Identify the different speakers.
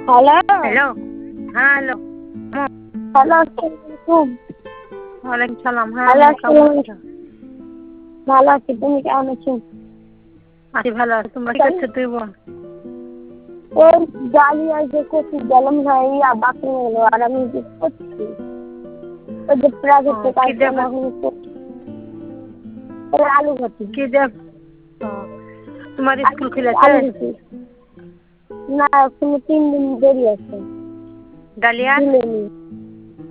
Speaker 1: Hello.
Speaker 2: Hello. হ্যাঁ, hello.
Speaker 1: Hello, আসসালামু
Speaker 2: ওয়ালাইকুম সালাম। হ্যাঁ,
Speaker 1: হ্যালো,
Speaker 2: কেমন আছো?
Speaker 1: ভালো আছি, তুমি কেমন আছো?
Speaker 2: আছি ভালো আছি। তোমরা কি করছো তুই বল?
Speaker 1: ওই গাড়ি আসবে করছি, গেলাম ভাই বাকি হলো আর আমি করছি ওই যে প্রাইভেটে কাজ
Speaker 2: কি দেবে?
Speaker 1: আলু ঘটি।
Speaker 2: কি দেব? তোমার স্কুল খুলেছে?
Speaker 1: আলু ঘটি না, এখনো 3 দিন দেরি আছে।
Speaker 2: ডালিয়া?
Speaker 1: খুলেনি।